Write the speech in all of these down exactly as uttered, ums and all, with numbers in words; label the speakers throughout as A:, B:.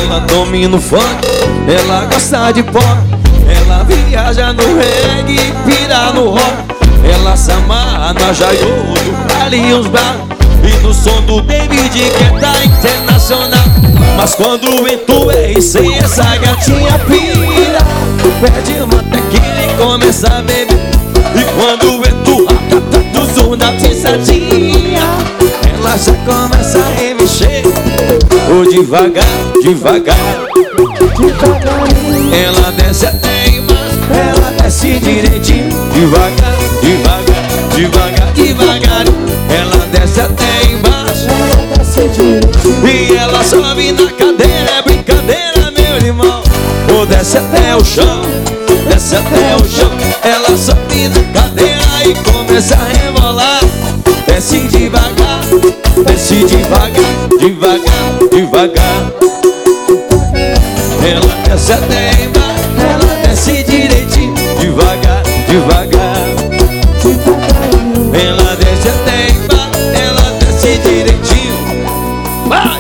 A: Ela domina o funk, ela gosta de pop. Ela viaja no reggae, pira no rock. Ela se amarra na Jaiodo, ali os bar. E no som do David que tá internacional. Mas quando o vento é e sem essa gatinha pira, pede uma tequila e começa a beber. E quando o vento rata do som da pisadinha, ela já começa a remexer. Ou devagar, devagar, devagarinho. Ela desce até embaixo, ela desce direitinho. Devagar, devagar, devagar, devagar. Ela desce até embaixo, ela desce direitinho. E ela sobe na cadeira, é brincadeira, meu irmão. Ou desce até o chão, desce até o chão. Ela sobe na cadeira e começa a rebolar. Desce devagar, desce devagar, devagar, devagar. Ela desce até embaixo, ela desce direitinho. Devagar, devagar. Ela desce até embaixo, ela desce direitinho. Vai!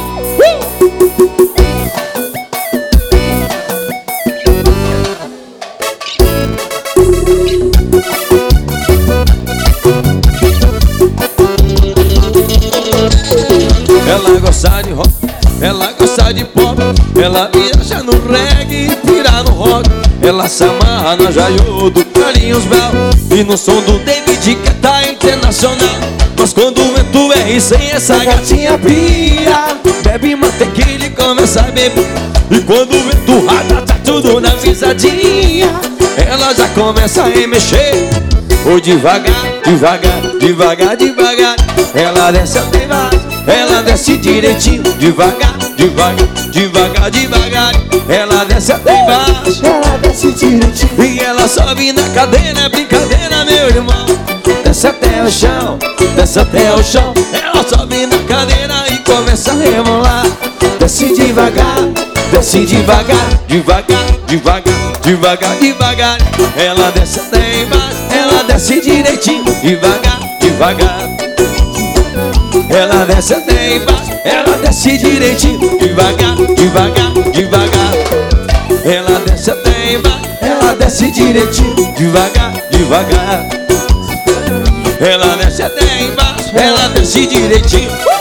A: Ela gosta de rock, ela gosta de pop. Ela viaja no reggae e pira no rock. Ela se amarra na Jaiodo, Carlinhos Bell. E no som do David que tá internacional. Mas quando o vento é e sem essa gatinha pira, bebe uma tequila e começa a beber. E quando o vento rata, tá tudo na pisadinha, ela já começa a remexer. Ou devagar, devagar, devagar, devagar. Ela desce até embaixo, ela desce direitinho. Devagar, devagar, devagar, devagar. Ela desce até embaixo, ela desce direitinho. E ela sobe na cadeira, é brincadeira, meu irmão. Desce até o chão, desce até o chão. Ela sobe na cadeira e começa a rebolar. Desce devagar, desce devagar, devagar, devagar, devagar, devagar. Ela desce até embaixo, ela desce direitinho. Devagar, devagar. Ela desce até embaixo, ela desce direitinho. Devagar, devagar, devagar. Ela desce até embaixo, ela desce direitinho. Devagar, devagar. Ela desce até embaixo, ela desce direitinho.